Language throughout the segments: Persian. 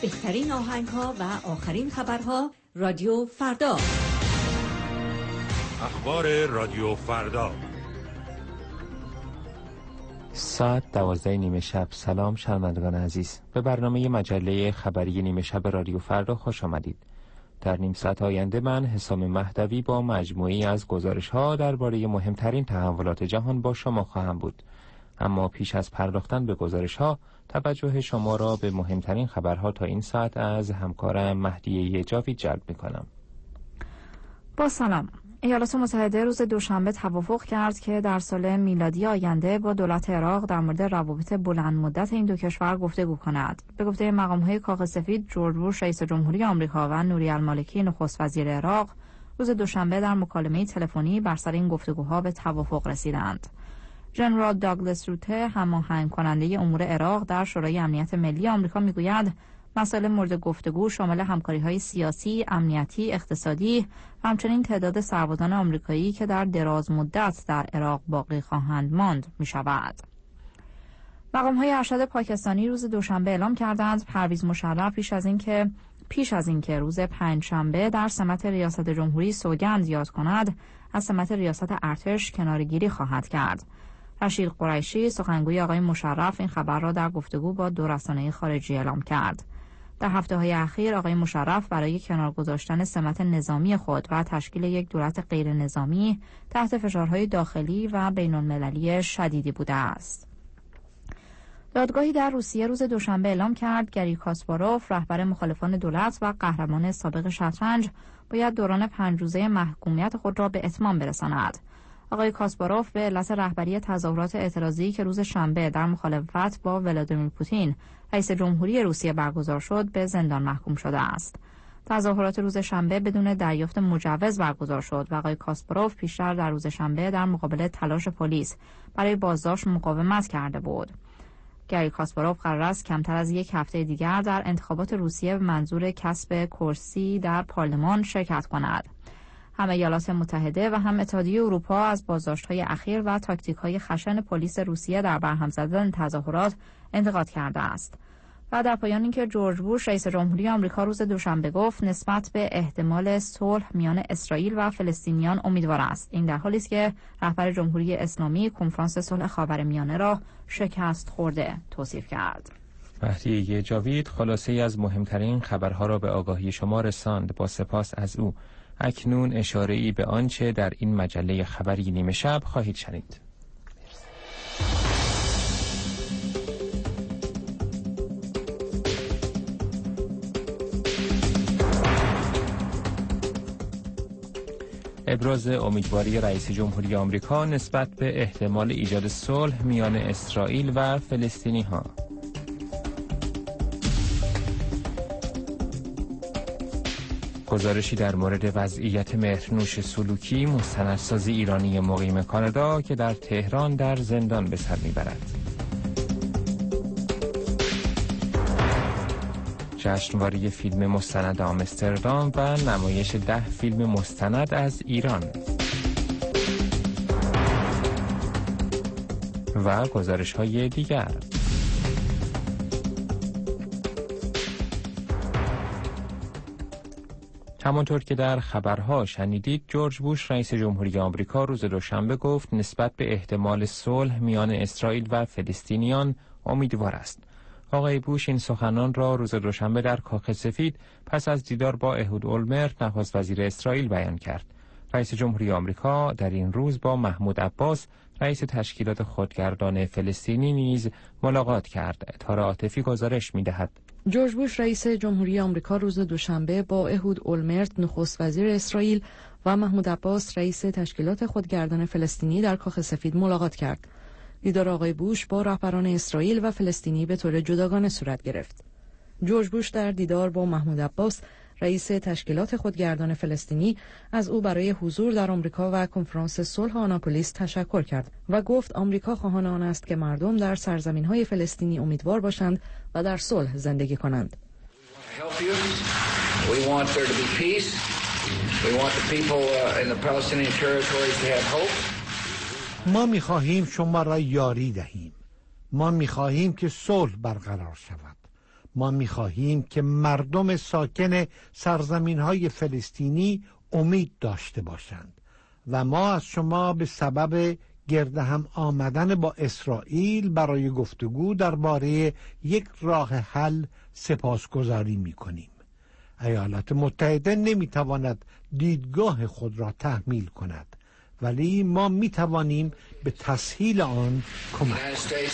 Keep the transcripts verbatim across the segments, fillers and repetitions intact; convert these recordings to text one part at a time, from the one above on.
بهترین آهنگ‌ها و آخرین خبرها. رادیو فردا. اخبار رادیو فردا. ساعت دوازده نیمه شب. سلام شنوندگان عزیز، به برنامه مجله خبری نیمه شب رادیو فردا خوش آمدید. در نیم ساعت آینده من حسام مهدوی با مجموعی از گزارش‌ها درباره مهمترین تحولات جهان با شما خواهم بود. اما پیش از پرداختن به گزارش‌ها، توجه شما را به مهمترین خبرها تا این ساعت از همکارم مهدیه جاوید جلب می‌کنم. با سلام. ایالات متحده روز دوشنبه توافق کرد که در سال میلادی آینده با دولت عراق در مورد روابط بلند مدت این دو کشور گفتگو کند. به گفته مقام‌های کاخ سفید، جورج بوش رئیس جمهوری آمریکا و نوری المالکی نخست وزیر عراق روز دوشنبه در مکالمه تلفنی بر سر این گفتگوها به توافق رسیدند. ژنرال داگلاس روته، هماهنگ کننده امور عراق در شورای امنیت ملی آمریکا، میگوید مسائل مورد گفتگو شامل همکاری‌های سیاسی، امنیتی، اقتصادی و همچنین تعداد سربازان آمریکایی که در دراز مدت در عراق باقی خواهند ماند می‌شود. مقام‌های ارشد پاکستانی روز دوشنبه اعلام کردند پرویز مشرف پیش از اینکه پیش از اینکه روز پنجشنبه در سمت ریاست جمهوری سوگند یاد کند، از سمت ریاست ارتش کناره‌گیری خواهد کرد. رشید قریشی، سخنگوی آقای مشرف، این خبر را در گفتگو با دو رسانه خارجی اعلام کرد. در هفته‌های اخیر آقای مشرف برای کنار گذاشتن سمت نظامی خود و تشکیل یک دولت غیر نظامی تحت فشارهای داخلی و بین‌المللی شدیدی بوده است. دادگاهی در روسیه روز دوشنبه اعلام کرد گری کاسپاروف، رهبر مخالفان دولت و قهرمان سابق شطرنج، باید دوران پنج روزه محکومیت خود را به اتمام برساند. آقای کاسپاروف به علت رهبری تظاهرات اعتراضی که روز شنبه در مخالفت با ولادیمیر پوتین رئیس جمهوری روسیه برگزار شد به زندان محکوم شده است. تظاهرات روز شنبه بدون دریافت مجوز برگزار شد و آقای کاسپاروف پیشتر در روز شنبه در مقابل تلاش پلیس برای بازداشت مقاومت کرده بود. گری کاسپاروف قرار است کمتر از یک هفته دیگر در انتخابات روسیه به منظور کسب کرسی در پارلمان شرکت کند. هم ایالات متحده و هم اتحادیه اروپا از بازداشت‌های اخیر و تاکتیک‌های خشن پلیس روسیه در برهم زدن تظاهرات انتقاد کرده است. و در پایان اینکه جورج بوش رئیس جمهوری آمریکا روز دوشنبه گفت نسبت به احتمال صلح میان اسرائیل و فلسطینیان امیدوار است. این در حالی است که رهبر جمهوری اسلامی کنفرانس صلح خاورمیانه را شکست خورده توصیف کرد. مهدیه جاوید خلاصه‌ای از مهمترین خبرها را به آگاهی شما رساند. با سپاس از او. اکنون اشاره‌ای به آنچه در این مجله خبری نیمه شب خواهید شنید. ابراز امیدواری رئیس جمهوری آمریکا نسبت به احتمال ایجاد صلح میان اسرائیل و فلسطینی‌ها. گزارشی در مورد وضعیت مهرنوش سلوکی، مستندساز ایرانی مقیم کانادا که در تهران در زندان به سر میبرد. جشنواره فیلم مستند آمستردام و نمایش ده فیلم مستند از ایران. و گزارش‌های دیگر. همانطور که در خبرها شنیدید، جورج بوش رئیس جمهوری آمریکا روز دوشنبه گفت نسبت به احتمال صلح میان اسرائیل و فلسطینیان امیدوار است. آقای بوش این سخنان را روز دوشنبه در کاخ سفید پس از دیدار با اهود اولمرت نخست وزیر اسرائیل بیان کرد. رئیس جمهوری آمریکا در این روز با محمود عباس رئیس تشکیلات خودگردان فلسطینی نیز ملاقات کرد. تار عاطفی گزارش می‌دهد. جورج بوش رئیس جمهوری آمریکا روز دوشنبه با اهود اولمرت نخست وزیر اسرائیل و محمود عباس رئیس تشکیلات خودگردان فلسطینی در کاخ سفید ملاقات کرد. دیدار آقای بوش با رهبران اسرائیل و فلسطینی به طور جداگانه صورت گرفت. جورج بوش در دیدار با محمود عباس رئیس تشکیلات خودگردان فلسطینی از او برای حضور در آمریکا و کنفرانس صلح آناپولیس تشکر کرد و گفت آمریکا خواهان آن است که مردم در سرزمین‌های فلسطینی امیدوار باشند و در صلح زندگی کنند. ما می‌خواهیم شما را یاری دهیم. ما می‌خواهیم که صلح برقرار شود. ما می‌خواهیم که مردم ساکن سرزمین‌های فلسطینی امید داشته باشند و ما از شما به سبب گرد هم آمدن با اسرائیل برای گفتگو درباره یک راه حل سپاسگزاری می‌کنیم. ایالات متحده نمی‌تواند دیدگاه خود را تحمیل کند، ولی ما می‌توانیم به تسهیل آن کمک کنیم.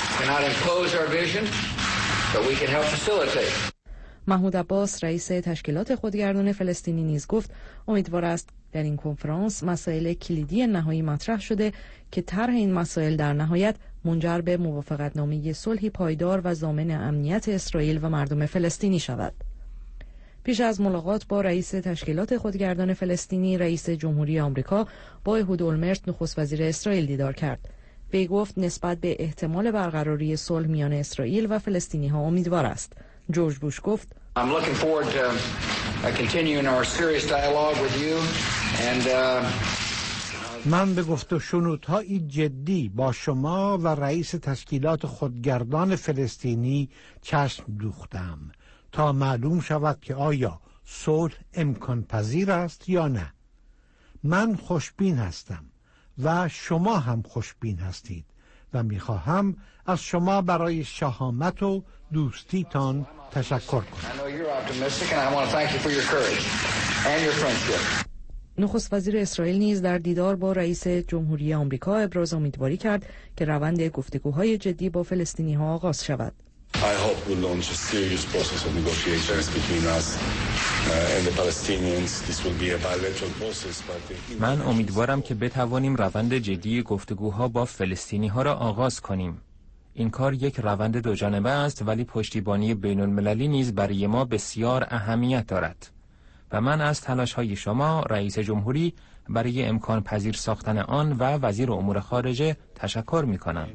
محمود عباس رئیس تشکیلات خودگردان فلسطینی نیز گفت امیدوار است در این کنفرانس مسائل کلیدی نهایی مطرح شده که طرح این مسائل در نهایت منجر به موافقتنامه صلحی پایدار و ضامن امنیت اسرائیل و مردم فلسطینی شود. پیش از ملاقات با رئیس تشکیلات خودگردان فلسطینی، رئیس جمهوری آمریکا با اهود اولمرت نخست وزیر اسرائیل دیدار کرد. وی گفت نسبت به احتمال برقراری صلح میان اسرائیل و فلسطینی ها امیدوار است. جورج بوش گفت I'm looking forward to continuing our serious dialogue with you and من به گفت و شنودهای جدی با شما و رئیس تشکیلات خودگردان فلسطینی چشم دوختم تا معلوم شود که آیا صلح امکان پذیر است یا نه. من خوشبین هستم و شما هم خوشبین هستید و میخواهم از شما برای شهامت و دوستیتان تشکر کنم. نخست وزیر اسرائیل نیز در دیدار با رئیس جمهوری آمریکا ابراز امیدواری کرد که روند گفتگوهای جدی با فلسطینی ها آغاز شود. I hope we launch a serious process of negotiations between us uh, and the Palestinians. This will be a bilateral process, but من امیدوارم که بتوانیم روند جدی گفتگوها با فلسطینی ها را آغاز کنیم. این کار یک روند دو جانبه است، ولی پشتیبانی بین المللی نیز برای ما بسیار اهمیت دارد و من از تلاش های شما رئیس جمهوری برای امکان پذیر ساختن آن و وزیر امور خارجه تشکر می کنم.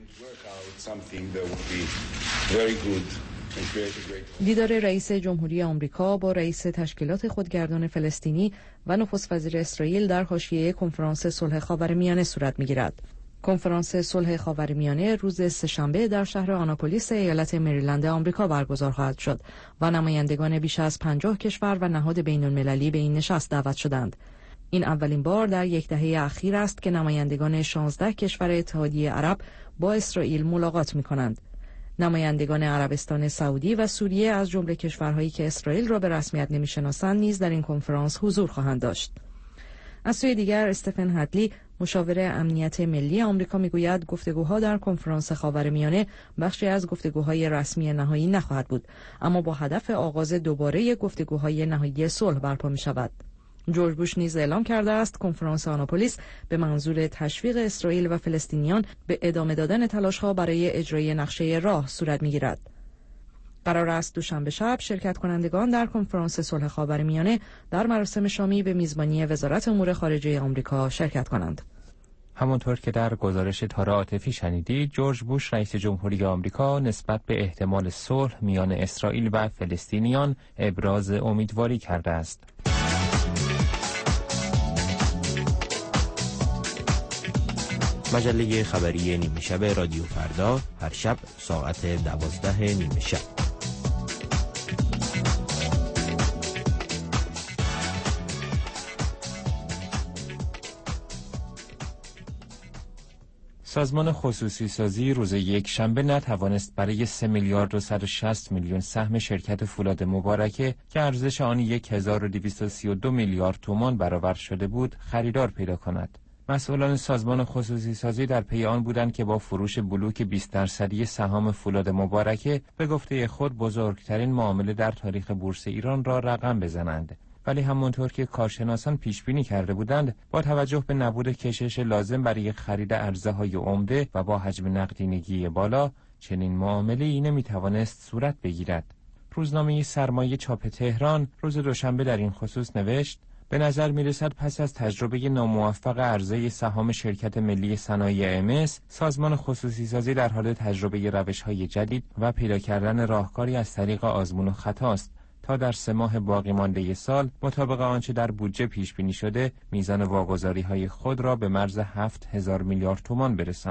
دیدار رئیس جمهوری آمریکا با رئیس تشکیلات خودگردان فلسطینی و نخست وزیر اسرائیل در حاشیه کنفرانس صلح خاورمیانه صورت می‌گیرد. کنفرانس صلح خاورمیانه روز سه‌شنبه در شهر آناپولیس ایالت مریلند آمریکا برگزار خواهد شد و نمایندگان بیش از پنجاه کشور و نهاد بین‌المللی به این نشست دعوت شدند. این اولین بار در یک دهه اخیر است که نمایندگان شانزده کشور اتحادیه عرب با اسرائیل ملاقات می‌کنند. نمایندگان عربستان سعودی و سوریه از جمله کشورهایی که اسرائیل را به رسمیت نمی‌شناسند نیز در این کنفرانس حضور خواهند داشت. از سوی دیگر استفن هدلی مشاور امنیت ملی آمریکا میگوید گفتگوها در کنفرانس خاورمیانه بخشی از گفتگوهای رسمی نهایی نخواهد بود، اما با هدف آغاز دوباره گفتگوهای نهایی صلح برپا می‌شود. جورج بوش نیز اعلام کرده است کنفرانس آناپولیس به منظور تشویق اسرائیل و فلسطینیان به ادامه دادن تلاش‌ها برای اجرای نقشه راه صورت می‌گیرد. قرار است دوشنبه شب شرکت کنندگان در کنفرانس صلح خاورمیانه در مراسم شامی به میزبانی وزارت امور خارجه آمریکا شرکت کنند. همانطور که در گزارش تار عاطفی شنیدید، جورج بوش رئیس جمهوری آمریکا نسبت به احتمال صلح میان اسرائیل و فلسطینیان ابراز امیدواری کرده است. مجله خبری نیمه شب رادیو فردا هر شب ساعت دوازده نیمه شب. سازمان خصوصی سازی روز یک شنبه نتوانست برای سه میلیارد و صد و شصت میلیون سهم شرکت فولاد مبارکه که ارزش آن یک هزار و دویست و سی و دو میلیارد تومان برآورد شده بود خریدار پیدا کند. مسئولان سازمان خصوصی سازی در پی آن بودند که با فروش بلوک بیست درصدی سهام فولاد مبارکه به گفته خود بزرگترین معامله در تاریخ بورس ایران را رقم بزنند. ولی همانطور که کارشناسان پیش بینی کرده بودند، با توجه به نبود کشش لازم برای خرید ارزهای عمده و با حجم نقدینگی بالا، چنین معامله‌ای نمی‌توانست صورت بگیرد. روزنامه سرمایه چاپ تهران روز دوشنبه در این خصوص نوشت: به نظر می‌رسد پس از تجربه ناموفق عرضه سهام شرکت ملی صنایع امس، سازمان خصوصی سازی در حال تجربه روش‌های جدید و پیدا کردن راهکاری از طریق آزمون و خطا است تا در سه ماه باقی مانده سال مطابق آنچه در بودجه پیش بینی شده میزان واگذاری‌های خود را به مرز هفت هزار میلیارد تومان برساند.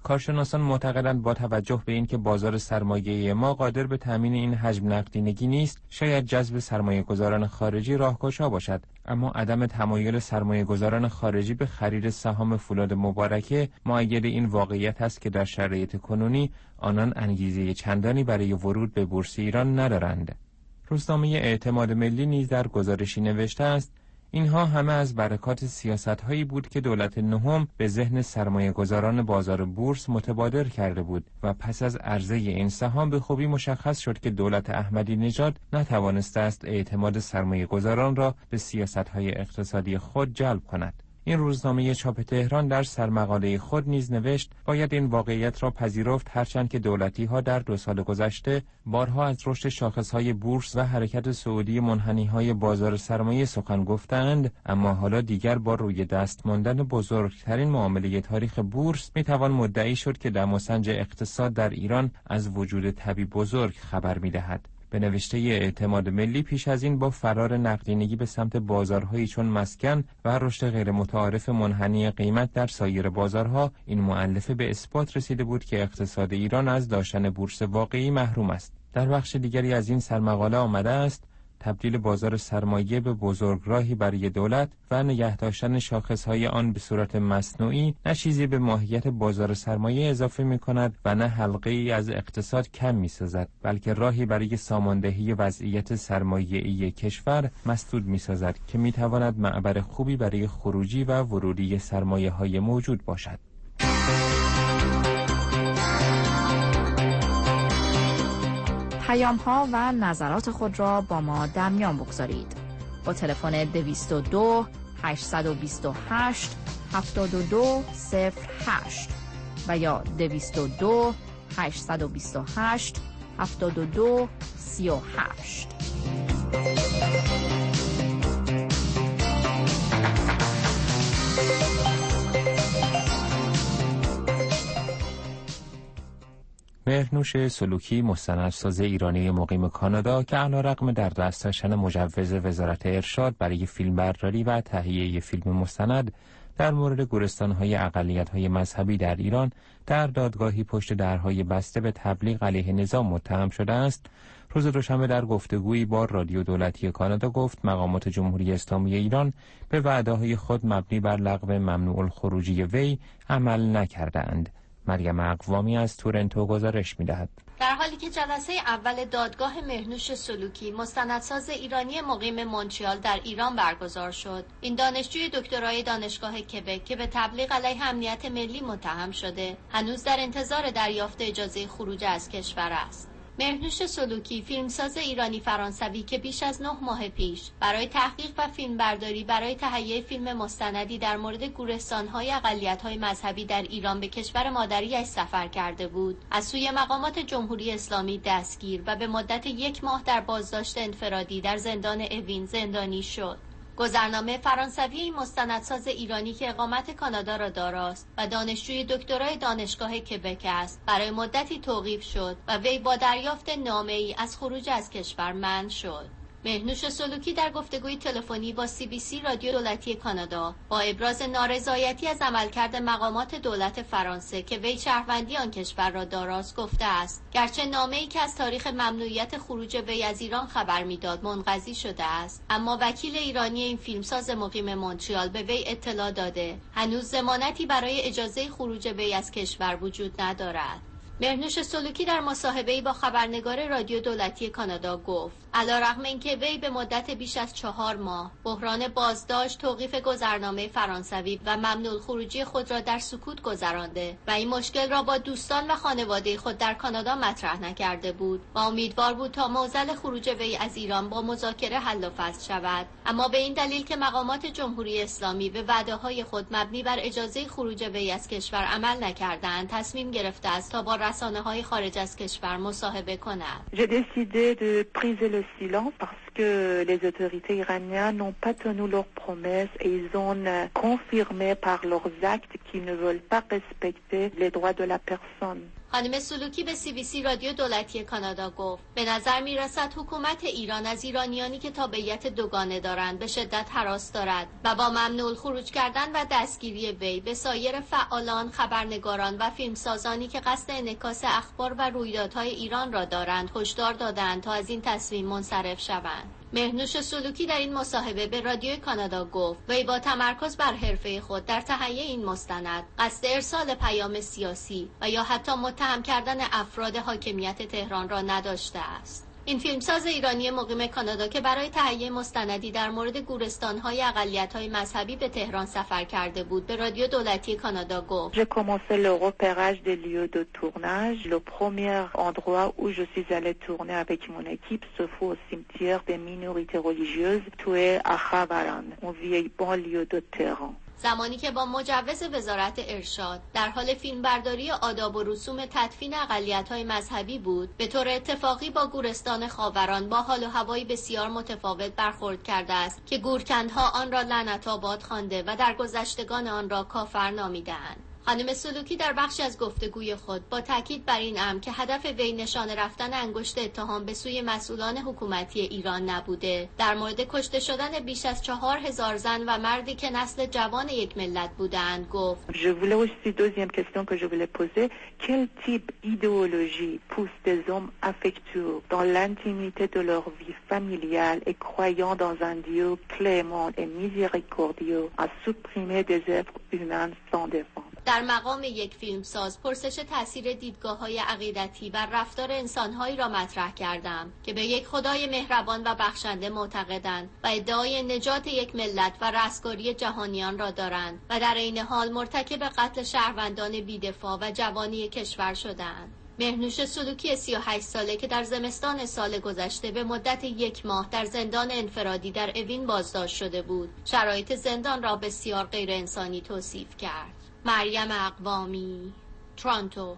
کارشناسان معتقدند با توجه به اینکه بازار سرمایه ما قادر به تامین این حجم نقدینگی نیست، شاید جذب سرمایه‌گذاران خارجی راهگشا باشد، اما عدم تمایل سرمایه‌گذاران خارجی به خرید سهام فولاد مبارکه مؤید این واقعیت است که در شرایط کنونی آنان انگیزه چندانی برای ورود به بورس ایران ندارند. روزنامه اعتماد ملی نیز در گزارشی نوشته است اینها همه از برکات سیاست‌هایی بود که دولت نهم به ذهن سرمایه‌گذاران بازار بورس متبادر کرده بود و پس از عرضه این سهام به خوبی مشخص شد که دولت احمدی نژاد نتوانسته است اعتماد سرمایه‌گذاران را به سیاست‌های اقتصادی خود جلب کند. این روزنامه چاپ تهران در سرمقاله خود نیز نوشت باید این واقعیت را پذیرفت هرچند که دولتی‌ها در دو سال گذشته بارها از رشد شاخص‌های بورس و حرکت صعودی منحنی‌های بازار سرمایه سخن گفتند، اما حالا دیگر با روی دست ماندن بزرگترین معامله تاریخ بورس می‌توان مدعی شد که دماسنج اقتصاد در ایران از وجود تبی بزرگ خبر می‌دهد. به نوشته اعتماد ملی پیش از این با فرار نقدینگی به سمت بازارهایی چون مسکن و رشد غیر متعارف منحنی قیمت در سایر بازارها، این مؤلفه به اثبات رسیده بود که اقتصاد ایران از داشتن بورس واقعی محروم است. در بخش دیگری از این سرمقاله آمده است تبدیل بازار سرمایه به بزرگراهی برای دولت و نگه داشتن شاخصهای آن به صورت مصنوعی نه چیزی به ماهیت بازار سرمایه اضافه می کند و نه حلقه ای از اقتصاد کم می سازد، بلکه راهی برای ساماندهی وضعیت سرمایه‌ای کشور مسدود می سازد که می تواند معبر خوبی برای خروجی و ورودی سرمایه های موجود باشد. پیام ها و نظرات خود را با ما در میان بگذارید. با تلفن دویست و دو هشتصد و بیست و هشت هفتاد و دو صفر هشت و یا دویست و دو هشتصد و بیست و هشت هفتاد و دو سی و هشت. مهرنوش سلوکی، مستندساز ایرانی مقیم کانادا که علیرغم در دست داشتن مجوز وزارت ارشاد برای فیلمبرداری و تهیه فیلم مستند در مورد گورستان‌های اقلیت‌های مذهبی در ایران در دادگاهی پشت درهای بسته به تبلیغ علیه نظام متهم شده است، روز دوشنبه در گفتگویی با رادیو دولتی کانادا گفت مقامات جمهوری اسلامی ایران به وعده‌های خود مبنی بر لغو ممنوع الخروجی وی عمل نکرده‌اند. مریم اقوامی از تورنتو گزارش می‌دهد. در حالی که جلسه اول دادگاه مهرنوش سلوکی، مستندساز ایرانی مقیم مونترال در ایران برگزار شد، این دانشجوی دکترای دانشگاه کبک که به تبلیغ علیه امنیت ملی متهم شده، هنوز در انتظار دریافت اجازه خروج از کشور است. مهرنوش سلوکی، فیلمساز ایرانی فرانسوی که بیش از نه ماه پیش برای تحقیق و فیلمبرداری برای تهیه فیلم مستندی در مورد گورستان‌های اقلیت‌های مذهبی در ایران به کشور مادری‌اش سفر کرده بود، از سوی مقامات جمهوری اسلامی دستگیر و به مدت یک ماه در بازداشت انفرادی در زندان اوین زندانی شد. گذرنامه فرانسوی این مستندساز ایرانی که اقامت کانادا را داراست و دانشجوی دکترای دانشگاه کبک است، برای مدتی توقیف شد و وی با دریافت نامه‌ای از خروج از کشور منع شد. مهرنوش سلوکی در گفتگوی تلفنی با سی بی سی رادیو دولتی کانادا با ابراز نارضایتی از عملکرد مقامات دولت فرانسه که وی شهروندی آن کشور را داراست گفته است گرچه نامه‌ای که از تاریخ ممنوعیت خروج وی از ایران خبر می‌داد منقضی شده است، اما وکیل ایرانی این فیلمساز مقیم مونترال به وی اطلاع داده هنوز ضمانتی برای اجازه خروج وی از کشور وجود ندارد. مهرنوش سلوکی در مصاحبه‌ای با خبرنگار رادیو دولتی کانادا گفت علیرغم اینکه وی به مدت بیش از چهار ماه بحران بازداشت، توقیف گذرنامه فرانسوی و ممنوع خروجی خود را در سکوت گذرانده و این مشکل را با دوستان و خانواده خود در کانادا مطرح نکرده بود و امیدوار بود تا معضل خروج وی از ایران با مذاکره حل و فصل شود، اما به این دلیل که مقامات جمهوری اسلامی به وعده‌های خود مبنی بر اجازه خروج وی از کشور عمل نکردند، تصمیم گرفته است تا با رسانه‌های خارج از کشور مصاحبه کند. J'ai décidé de briser le silence parce que les autorités iraniennes n'ont pas tenu leurs promesses et ils ont confirmé par leurs actes qu'ils ne veulent pas respecter les droits de la personne. خانم سلوکی به سی بی سی رادیو دولتی کانادا گفت به نظر می رسد حکومت ایران از ایرانیانی که تابعیت دوگانه دارند به شدت هراس دارد و با ممنوع خروج کردن و دستگیری وی به سایر فعالان، خبرنگاران و فیلمسازانی که قصد انعکاس اخبار و رویدادهای ایران را دارند هشدار دادند تا از این تصمیم منصرف شوند. مهنوش سلوکی در این مصاحبه به رادیو کانادا گفت وی با تمرکز بر حرفه خود در تهیه این مستند قصد ارسال پیام سیاسی و یا حتی متهم کردن افراد حاکمیت تهران را نداشته است. این فیلمساز ایرانی مقیم کانادا که برای تهیه مستندی در مورد گورستان‌های اقلیت‌های مذهبی به تهران سفر کرده بود به رادیو دولتی کانادا گفت: J'ai commencé le repérage des lieux de tournage. Le premier endroit où je suis allé tourner avec mon équipe se trouve au cimetière des minorités religieuses tuées à Khavaran, en vieille banlieue de Téhéran. زمانی که با مجوز وزارت ارشاد در حال فیلمبرداری آداب و رسوم تدفین اقلیت‌های مذهبی بود، به طور اتفاقی با گورستان خاوران با حال و هوایی بسیار متفاوت برخورد کرده است که گورکندها آن را لعنت‌آباد خوانده و در گذشتگان آن را کافر نامیده‌اند. خانم سلوکی در بخشی از گفتگوی خود با تاکید بر این امر که هدف وی نشانه رفتن انگشت اتهام به سوی مسئولان حکومتی ایران نبوده، در مورد کشته شدن بیش از چهار هزار زن و مردی که نسل جوان یک ملت بودند گفت: Je voulais aussi deuxième question que je voulais poser, quel type d'idéologie pousse des hommes affectueux dans l'intimité de leur vie familiale et croyant dans un Dieu clément et miséricordieux à supprimer des êtres humains sans défense. در مقام یک فیلمساز پرسش تاثیر دیدگاه‌های عقیدتی بر رفتار انسان‌هایی را مطرح کردم که به یک خدای مهربان و بخشنده معتقدند و ادعای نجات یک ملت و رستگاری جهانیان را دارند و در عین حال مرتکب قتل شهروندان بی‌دفاع و جوانی کشور شدند. مهنوش سلوکی سی و هشت ساله که در زمستان سال گذشته به مدت یک ماه در زندان انفرادی در اوین بازداشت شده بود، شرایط زندان را بسیار غیر انسانی توصیف کرد. مریم اقوامی، تورنتو.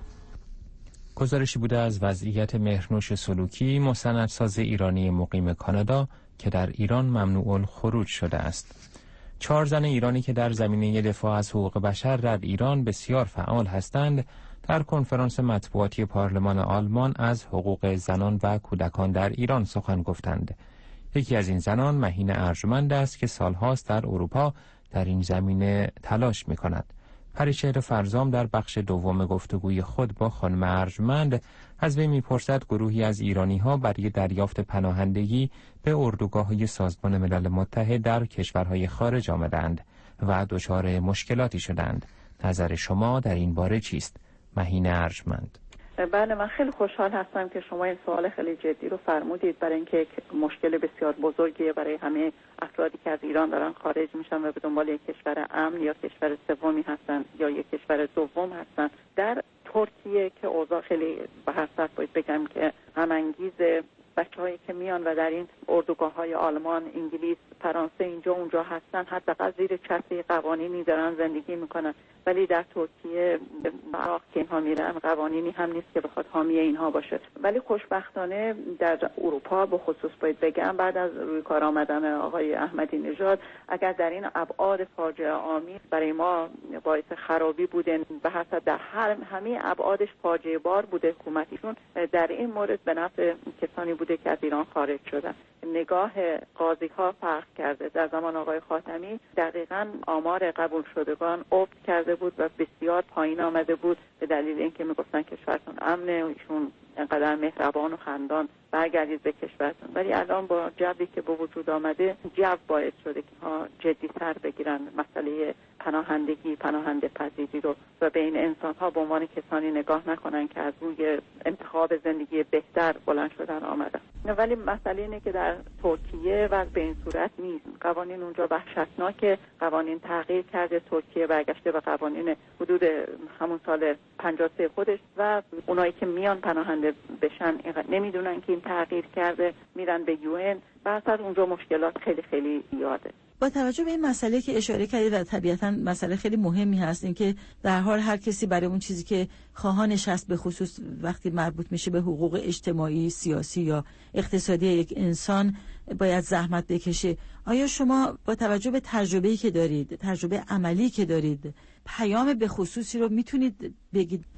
گزارشی بوده از وضعیت مهرنوش سلوکی، مستندساز ایرانی مقیم کانادا که در ایران ممنوع الخروج شده است. چهار زن ایرانی که در زمینه دفاع از حقوق بشر در ایران بسیار فعال هستند، در کنفرانس مطبوعاتی پارلمان آلمان از حقوق زنان و کودکان در ایران سخن گفتند. یکی از این زنان مهین ارجمند است که سالهاست در اروپا در این زمینه تلاش می‌کند. پریچهر فرزام در بخش دوم گفتگوی خود با خانم ارجمند از وی میپرسد گروهی از ایرانی‌ها برای دریافت پناهندگی به اردوگاه‌های سازمان ملل متحد در کشورهای خارج آمدند و دچار مشکلاتی شدند. نظر شما در این باره چیست؟ مهین ارجمند. بله، من خیلی خوشحال هستم که شما این سوال خیلی جدی رو فرمودید، برای اینکه یک مشکل بسیار بزرگیه برای همه افرادی که از ایران دارن خارج میشن و به دنبال یک کشور امن یا کشور سومی هستن یا یک کشور دوم هستن. در ترکیه که اوضاع خیلی به هر صورت باید بگم که غم انگیزه، بچه‌هایی که میان و در این اردوگاه‌های آلمان، انگلیس، فرانسه اینجا اونجا هستن، حداقل زیر چتر قوانینی دارن زندگی میکنن، ولی در ترکیه عراق که اینها میرن قوانینی هم نیست که بخواد حامی اینها باشه. ولی خوشبختانه در اروپا به خصوص باید بگم بعد از روی کار آمدن آقای احمدی نژاد، اگر در این ابعاد فاجعه آمیز برای ما باعث خرابی بوده، به هر حال در هر همه ابعادش فاجعه بار بوده حکومتیشون، در این مورد به نفع کسانی بوده که از ایران خارج شدن. نگاه قاضی ها فرق کرده. در زمان آقای خاتمی دقیقاً آمار قبول شدگان افت کرده بود و بسیار پایین آمده بود به دلیل اینکه میگفتن کشورتون امنه و ایشون انقدر مهربان و خندان برگردید به کشورتون. ولی الان با جوی که به وجود آمده، جو باعث شده که ها جدی‌تر بگیرن مسئله پناهندگی، پناهنده پذیری رو و به این انسان ها به عنوان کسانی نگاه نکنن که از روی انتخاب زندگی بهتر بلند شدن آمدن. ولی مسئله اینه که در ترکیه و به این صورت نیست. قوانین اونجا وحشتناکه، قوانین تغییر کرده، ترکیه برگشته به قوانین حدود همون سال پنجاه و سه خودش و اونایی که میان پناهنده بشن نمیدونن که این تغییر کرده، میرن به یو ان و اصلا اونجا مشکلات خیلی خیلی زیاده. با توجه به این مسئله که اشاره کردید و طبیعتاً مسئله خیلی مهمی هست، این که در حال هر کسی برای اون چیزی که خواهانش هست، به خصوص وقتی مربوط میشه به حقوق اجتماعی، سیاسی یا اقتصادی یک انسان، باید زحمت بکشه. آیا شما با توجه به تجربه‌ای که دارید، تجربه عملی که دارید، پیام به خصوصی رو میتونید بگید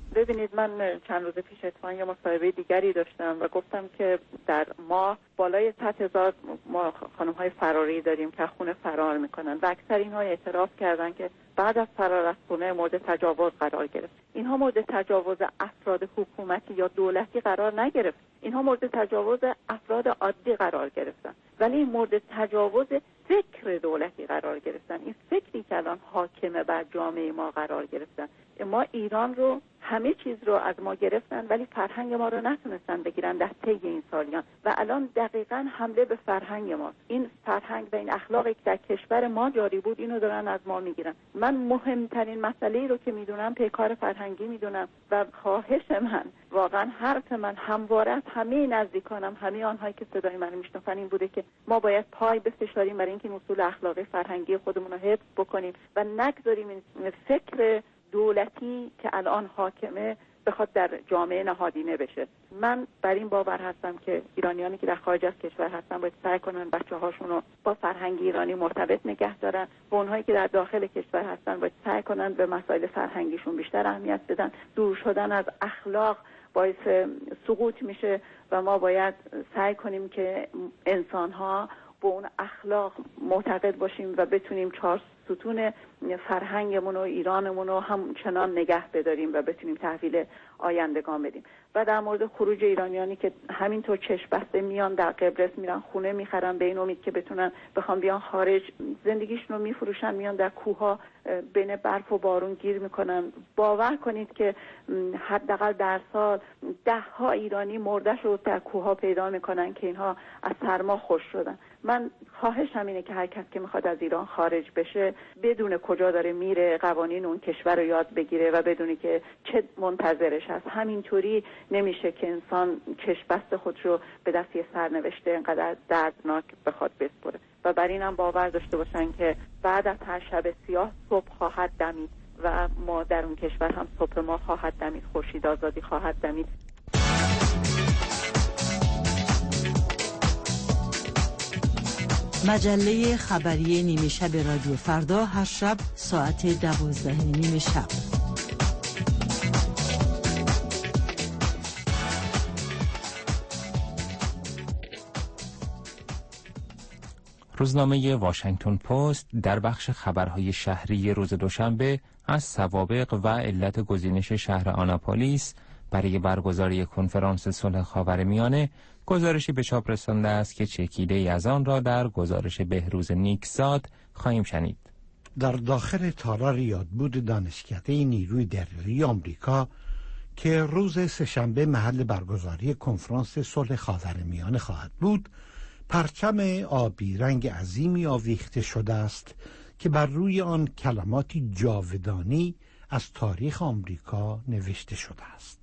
ببینید، من چند روز پیش اتفاقا یه مصاحبه دیگری داشتم و گفتم که در ما بالای صد هزار ما خانم‌های فراری داریم که خونه فرار میکنن و اکثر اینها اعتراف کردن که بعد از فرار از خونه مورد تجاوز قرار گرفت. اینها مورد تجاوز افراد حکومتی یا دولتی قرار نگرفت، اینها مورد تجاوز افراد عادی قرار گرفتن، ولی این مورد تجاوز فکر دولتی قرار گرفتن. این فکری که الان حاکمه بر جامعه ما قرار گرفتن. ما ایران رو، همه چیز رو از ما گرفتن ولی فرهنگ ما رو نتونستن بگیرن در طی این سالیان و الان دقیقاً حمله به فرهنگ ما، این فرهنگ و این اخلاقی که در کشور ما جاری بود، اینو دارن از ما میگیرن. من مهمترین مسئله رو که میدونم پیکار فرهنگی میدونم و خواهش من، واقعا حرف من همواره از همه نزدیکانم، همه آنهایی که صدای من میشنون این بوده که ما باید پای بفشاریم برای اینکه اصول اخلاقی فرهنگی خودمون رو حفظ بکنیم و نگذاریم این فکر دولتی که الان حاکمه بخواد در جامعه نهادینه بشه. من بر این باور هستم که ایرانیانی که در خارج از کشور هستن باید سعی کنن بچه‌هاشون رو با فرهنگ ایرانی مرتبط نگه دارن و اونهایی که در داخل کشور هستن باید سعی کنن به مسائل فرهنگیشون بیشتر اهمیت بدن. دور شدن از اخلاق باعث سقوط میشه و ما باید سعی کنیم که انسان‌ها به اون اخلاق معتقد باشیم و بتونیم چهار ستون فرهنگمون و ایرانمون رو همچنان نگه بداریم و بتونیم تحویل آیندگان بدیم. و در مورد خروج ایرانیانی که همینطور چشم بسته میان در قبرس، میرن خونه میخرن به این امید که بتونن بخوام بیان خارج، زندگیشون رو میفروشن، میان در کوه‌ها بین برف و بارون گیر میکنن. باور کنید که حداقل در سال ده ها ایرانی مرده‌ش رو در کوه‌ها پیدا میکنن که اینها از سرما خشک شدن. من خواهشم اینه که هر کس که میخواد از ایران خارج بشه بدون کجا داره میره، قوانین اون کشور رو یاد بگیره و بدونی که چه منتظرش هست. همینطوری نمیشه که انسان چشم بست خودش رو به دست یه سرنوشته اینقدر دردناک بخواد بسپره و بر اینم باور داشته باشن که بعد از هر شب سیاه صبح خواهد دمید و ما در اون کشور هم صبح ما خواهد دمید، خورشید آزادی خواهد دمید. مجله خبری نیمه شب رادیو فردا هر شب ساعت دوازده نیم شب. روزنامه واشنگتن پست در بخش خبرهای شهری روز دوشنبه از سوابق و علت گزینش شهر آناپولیس برای برگزاری کنفرانس صلح خاورمیانه گزارشی به چاپ رسانده است که چکیده‌ای از آن را در گزارش بهروز نیکزاد خواهیم شنید. در داخل تالار یادبود دانشکده نیروی دریایی آمریکا که روز سه‌شنبه محل برگزاری کنفرانس صلح خاورمیانه خواهد بود، پرچم آبی رنگ عظیمی آویخته شده است که بر روی آن کلماتی جاودانی از تاریخ آمریکا نوشته شده است: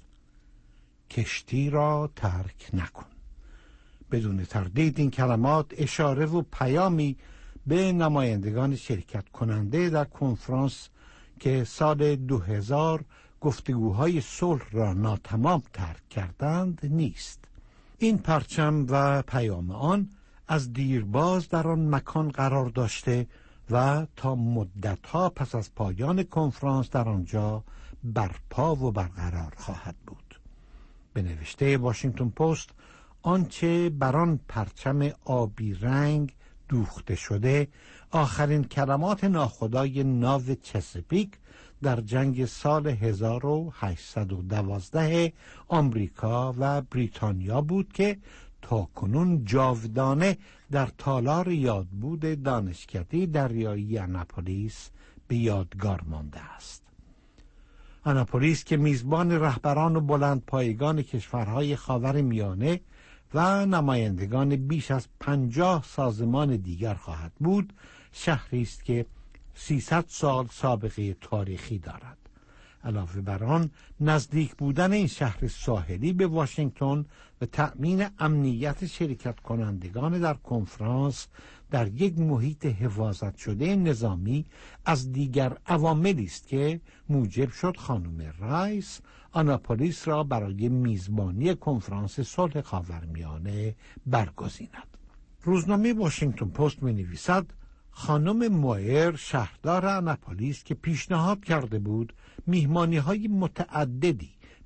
کشتی را ترک نکن. بدون تردید این کلمات اشاره و پیامی به نمایندگان شرکت کننده در کنفرانس که سال دو هزار گفتگوهای صلح را ناتمام ترک کردند نیست. این پرچم و پیام آن از دیرباز در آن مکان قرار داشته و تا مدتها پس از پایان کنفرانس در آنجا برپا و برقرار خواهد بود. به نوشته واشنگتن پست، آنچه بر آن پرچم آبی رنگ دوخته شده آخرین کلمات ناخدای ناو چسپیک در جنگ سال هزار و هشتصد و دوازده آمریکا و بریتانیا بود که تاکنون جاودانه در تالار یادبود دانشکده دریایی آناپولیس به یادگار مانده است. آناپولیس که میزبان رهبران و بلندپایگان کشورهای خاورمیانه و نمایندگان بیش از پنجاه سازمان دیگر خواهد بود، شهری است که سیصد سال سابقه تاریخی دارد. علاوه بر آن، نزدیک بودن این شهر ساحلی به واشنگتن و تأمین امنیت شرکت کنندگان در کنفرانس در یک محیط حفاظت شده نظامی از دیگر عواملی است که موجب شد خانم رایس آناپولیس را برای میزبانی کنفرانس صلح خاورمیانه برگزیند. روزنامه واشنگتن پست می‌نویسد خانم مویر، شهردار آناپولیس که پیشنهاد کرده بود میهمانی‌های متعددی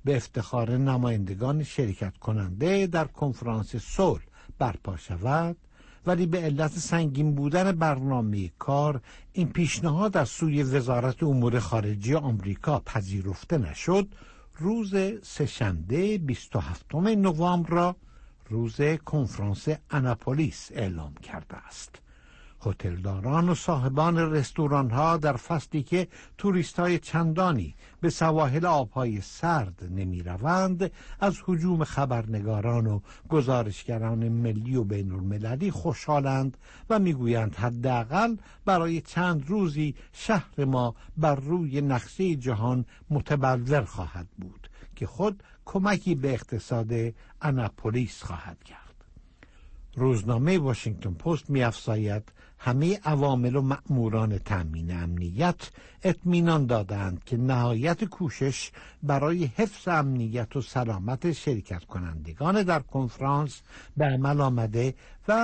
به افتخار نمایندگان شرکت کننده در کنفرانس صلح برپا شود، ولی به علت سنگین بودن برنامه کار این پیشنهاد از سوی وزارت امور خارجه آمریکا پذیرفته نشد، روز سه‌شنبه بیست و هفتم نوامبر را روز کنفرانس آناپولیس اعلام کرده است. هتلداران و صاحبان رستوران‌ها در فصلی که توریست‌های چندانی به سواحل آب‌های سرد نمی‌روند، از هجوم خبرنگاران و گزارشگران ملی و بین‌المللی خوشحالند و می‌گویند حداقل برای چند روزی شهر ما بر روی نقشه جهان متبلور خواهد بود که خود کمکی به اقتصاد آناپولیس خواهد کرد. روزنامه واشنگتن پست می‌افزاید همه عوامل و مأموران تأمین امنیت اطمینان دادند که نهایت کوشش برای حفظ امنیت و سلامت شرکت کنندگان در کنفرانس به عمل آمده و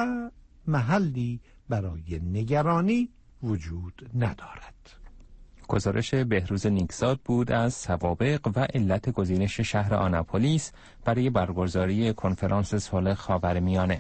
محلی برای نگرانی وجود ندارد. گزارش بهروز نیکزاد بود از سوابق و علت گزینش شهر آناپولیس برای برگزاری کنفرانس صلح خاورمیانه.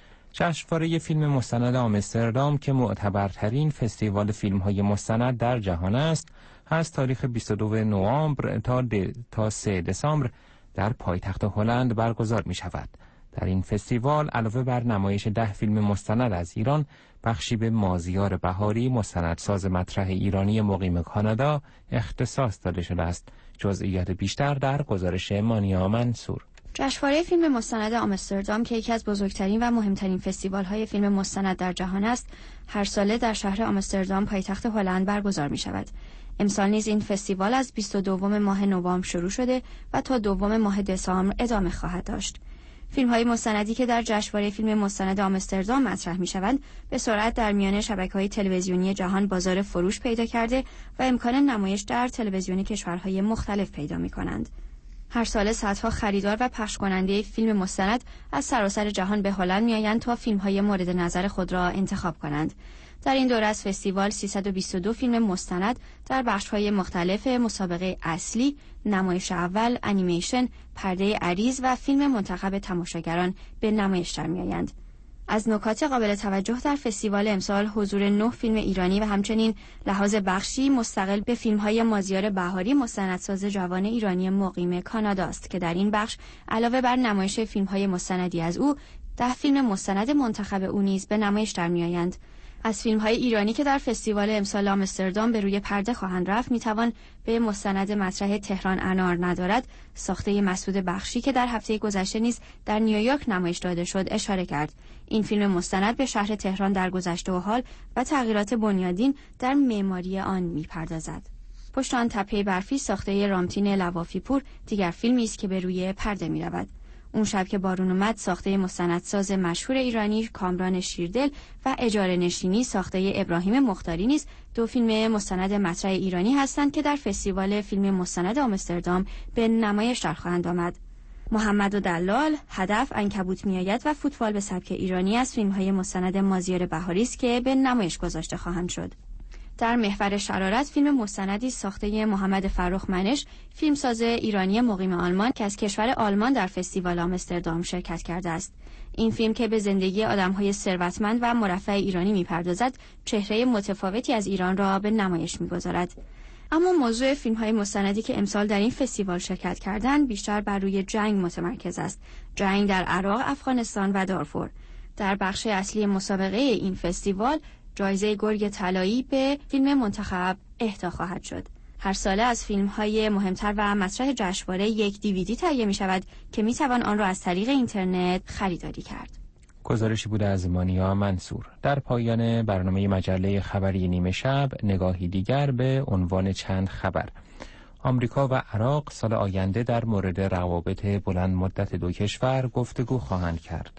جشنواره فیلم مستند آمستردام که معتبرترین فستیوال فیلم‌های مستند در جهان است، از تاریخ بیست و دو نوامبر تا تا سه دسامبر در پایتخت هلند برگزار می‌شود. در این فستیوال علاوه بر نمایش ده فیلم مستند از ایران، بخشی به مازیار بهاری، مستندساز مطرح ایرانی مقیم کانادا، اختصاص داده شده است. جزئیات بیشتر در گزارش مانیا منصور. جشنواره فیلم مستند آمستردام که یکی از بزرگترین و مهمترین فستیوال‌های فیلم مستند در جهان است، هر ساله در شهر آمستردام پایتخت هلند برگزار می‌شود. امسال نیز این فستیوال از بیست و دو ماه نوامبر شروع شده و تا دوم ماه دسامبر ادامه خواهد داشت. فیلم‌های مستندی که در جشنواره فیلم مستند آمستردام مطرح می‌شوند، به سرعت در میان شبکه‌های تلویزیونی جهان بازار فروش پیدا کرده و امکان نمایش در تلویزیون کشورهای مختلف پیدا می‌کنند. هر سال صدها خریدار و پخش کننده فیلم مستند از سراسر جهان به هلند می‌آیند تا فیلم‌های مورد نظر خود را انتخاب کنند. در این دوره از فستیوال سیصد و بیست و دو فیلم مستند در بخش‌های مختلف مسابقه اصلی، نمایش اول، انیمیشن، پرده عریض و فیلم منتخب تماشاگران به نمایش در می‌آیند. از نکات قابل توجه در فستیوال امسال حضور نه فیلم ایرانی و همچنین لحاظ بخشی مستقل به فیلم‌های مازیار بهاری، مستندساز جوان ایرانی مقیم کانادا است که در این بخش علاوه بر نمایش فیلم‌های مستندی از او، ده فیلم مستند منتخب او نیز به نمایش در می‌آیند. از فیلم‌های ایرانی که در فستیوال امسال آمستردام به روی پرده خواهند رفت می‌توان به مستند مطرح تهران انار ندارد، ساخته مسعود بخشی که در هفته گذشته نیز در نیویورک نمایش داده شد اشاره کرد. این فیلم مستند به شهر تهران در گذشته و حال و تغییرات بنیادین در معماری آن می‌پردازد. پشت آن تپه برفی ساخته رامتین لوافی پور دیگر فیلمی است که به روی پرده می‌رود. اون شب که بارون اومد ساخته مستندساز مشهور ایرانی کامران شیردل و اجاره نشینی ساخته ابراهیم مختاری نیز دو فیلم مستند مطرح ایرانی هستند که در فستیوال فیلم مستند آمستردام به نمایش در خواهند آمد. محمد و دلال، هدف، عنکبوت میآید و فوتبال به سبک ایرانی از فیلم‌های مستند مازیار بهاری است که به نمایش گذاشته خواهند شد. در محور شرارت فیلم مستندی ساخته محمد فرخ منش، فیلمساز ایرانی مقیم آلمان که از کشور آلمان در فستیوال آمستردام شرکت کرده است. این فیلم که به زندگی آدم‌های ثروتمند و مرفه ایرانی می‌پردازد، چهره متفاوتی از ایران را به نمایش می‌گذارد. اما موضوع فیلم‌های مستندی که امسال در این فستیوال شرکت کردند بیشتر بر روی جنگ متمرکز است. جنگ در عراق، افغانستان و دارفور. در بخش اصلی مسابقه این فستیوال جایزه گرگ طلایی به فیلم منتخب اهدا خواهد شد. هر ساله از فیلم‌های مهمتر و مطرح جشنواره یک دیویدی تهیه می‌شود که می‌توان آن را از طریق اینترنت خریداری کرد. گزارشی بوده از مانیا منصور. در پایان برنامه مجله خبری نیمه شب نگاهی دیگر به عنوان چند خبر. آمریکا و عراق سال آینده در مورد روابط بلند مدت دو کشور گفتگو خواهند کرد.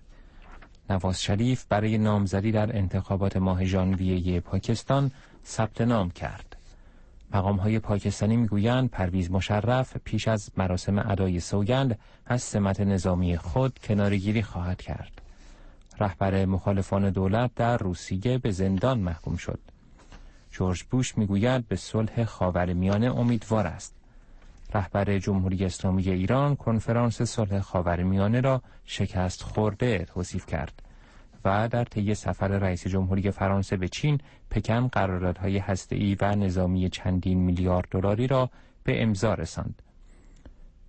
نواز شریف برای نامزدی در انتخابات ماه ژانویه پاکستان ثبت نام کرد. مقام‌های پاکستانی میگویند پرویز مشرف پیش از مراسم ادای سوگند از سمت نظامی خود کناره‌گیری خواهد کرد. رهبر مخالفان دولت در روسیه به زندان محکوم شد. جورج بوش میگوید به صلح خاورمیانه امیدوار است. رهبر جمهوری اسلامی ایران کنفرانس صلح خاورمیانه را شکست خورده توصیف کرد و در طی سفر رئیس جمهوری فرانسه به چین، پکن قراردادهای هسته‌ای و نظامی چندین میلیارد دلاری را به امضا رساند.